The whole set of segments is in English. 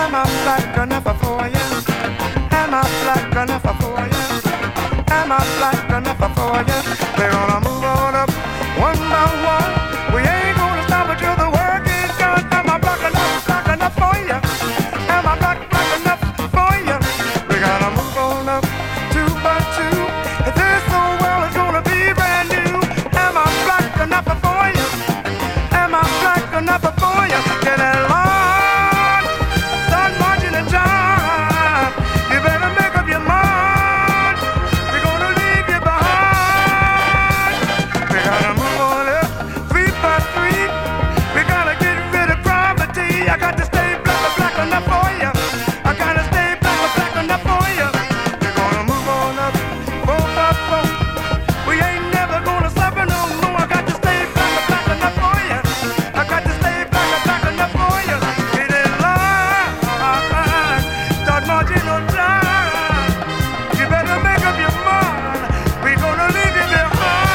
Am I black enough for you? Am I black enough for you? Am I black enough for you? We're gonna move on up one by one. We ain't gonna stop until the work is done. Am I black enough for you? Am I black enough for you? We gotta move on up two by two. This whole world is gonna be brand new. Am I black enough for you? Am I black enough for you? Get along, start marching the time. You better make up your mind. We're gonna leave you behind. We gotta move on up three by three. We gotta get rid of poverty. I got to stay black enough for you. I gotta stay black enough for you. We're gonna move on up four by four. We ain't never gonna suffer no more. I got to stay black enough for you. I got to stay black enough for you. Get in line, start marching on time. You better make up your mind. We're gonna leave you behind.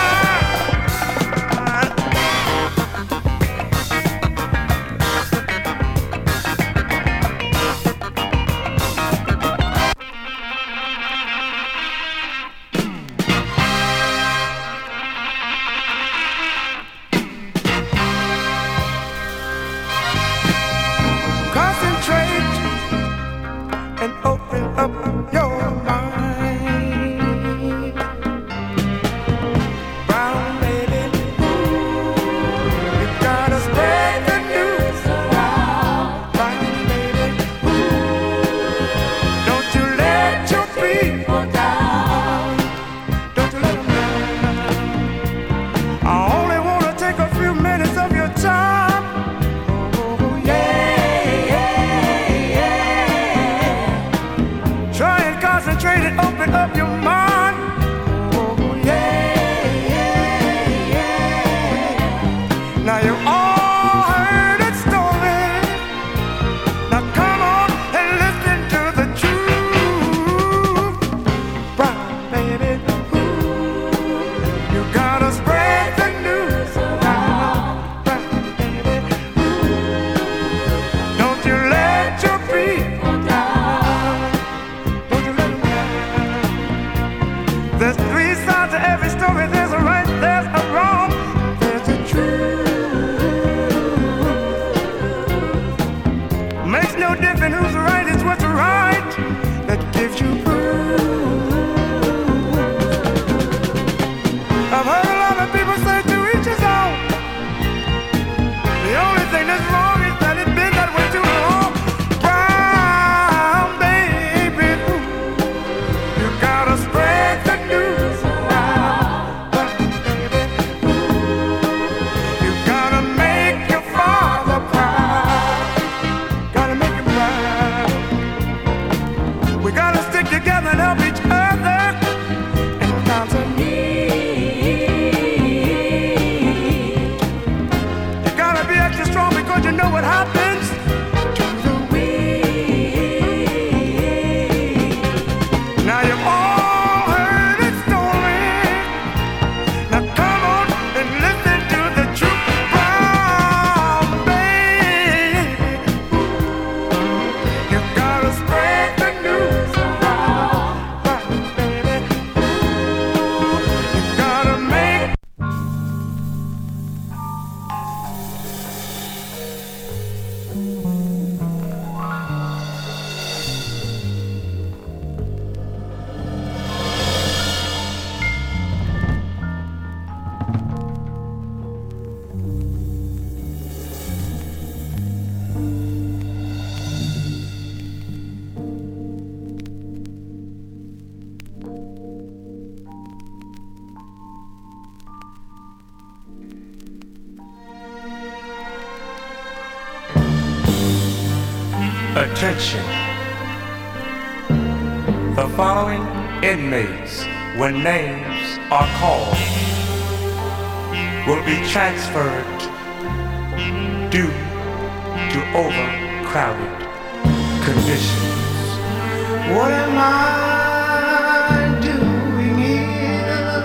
Concentrate and open up your mind. Brown baby, you gotta spread the news around. Brown baby, don't you let your people down. Don't you let them down. I only wanna take a few minutes of your time. Oh yeah. Try and concentrate and open up your mind. Oh yeah. Now you all heard that story. Now come on and listen to the truth. Brown baby, you gotta spread the news around. Brown baby, don't you let your people down. Don't you let them down. There's three sides to every story. There's a right, there's a wrong, there's the truth. Makes no difference who's right, it's what's right that gives you proof. I've heard a lot of people say to each his own. The only thing that's wrong is that it's been that way too long. Brown baby, you gotta spread the news around. Brown baby, you gotta make your father proud. Gotta make him proud. We gotta stick together and help each other in times of need. You gotta be extra strong because you know what happens to the weak. Now you've all heard the story. Now come on and listen to the truth. Brown baby, you gotta spread the news around. Brown baby, you gotta make. Attention. The following inmates, when names are called, will be transferred due to overcrowded conditions. What am I doing here?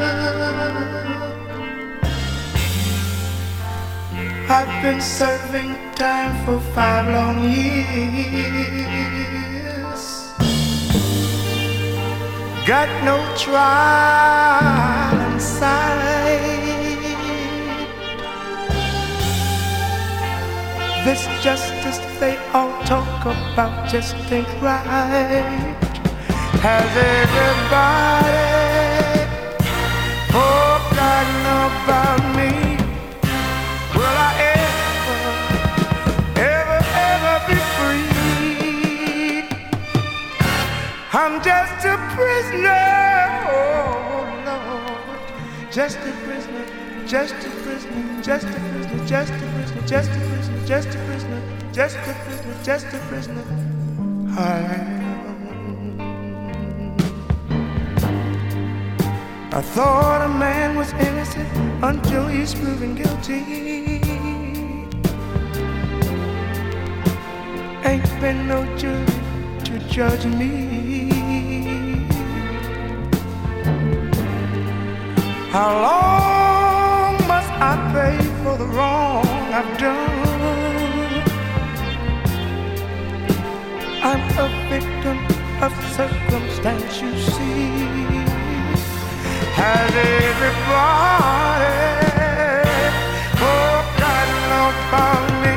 I've been serving time for 5 long years. got no trial inside. This justice they all talk about just ain't right. Has everybody forgotten about me? Will I ever be free? I'm just a prisoner, oh Lord, just a prisoner, just a prisoner, just a prisoner, just a prisoner, just a prisoner, just a prisoner, just a prisoner, just a prisoner. I thought a man was innocent until he's proven guilty. Ain't been no jury to judge me. How long must I pay for the wrong I've done? I'm a victim of circumstance, you see. Has everybody forgotten about me?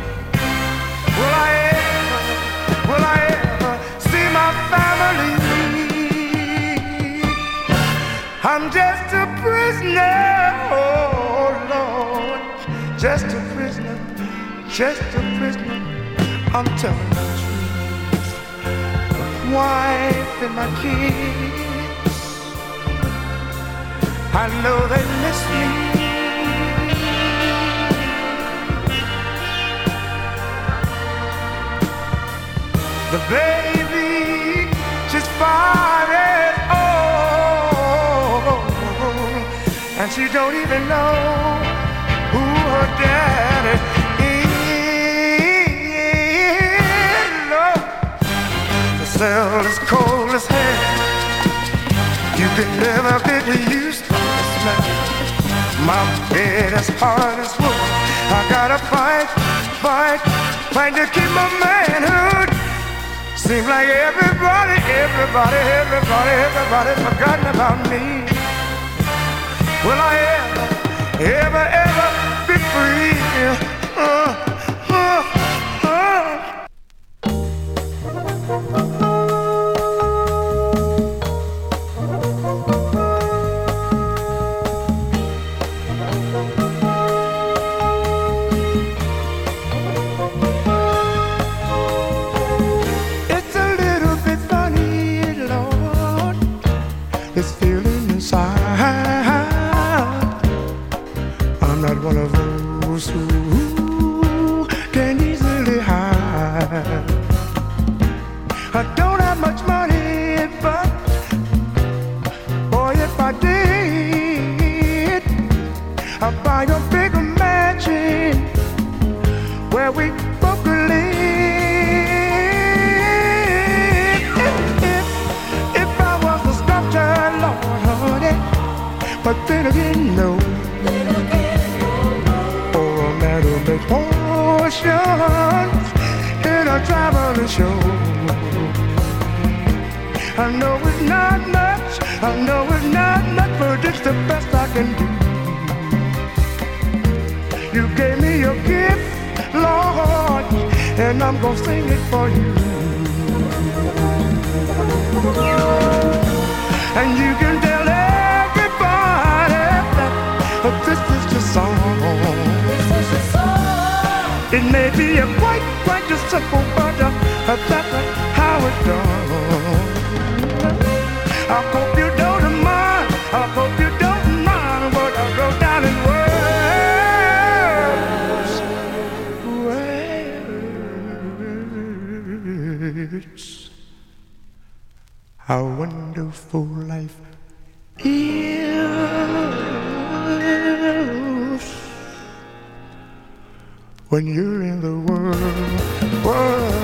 Will I ever see my family? I'm just a prisoner, oh Lord, just a prisoner, just a prisoner. I'm telling the truth. Wife and my kids, I know they miss me. The baby just 5 years old, and she don't even know who her daddy is. No, the cell is cold as hell. You can never get used to the smell. My bed is hard as wood. I gotta fight to keep my manhood. Seems like everybody's forgotten about me. Will I ever be free? And I'm gonna sing it for you. And you can tell everybody that this is the song. It may be a quite a simple, but that's how it's done. I hope you don't mind. I hope you don't mind what I wrote down in words. How wonderful life is when you're in the world.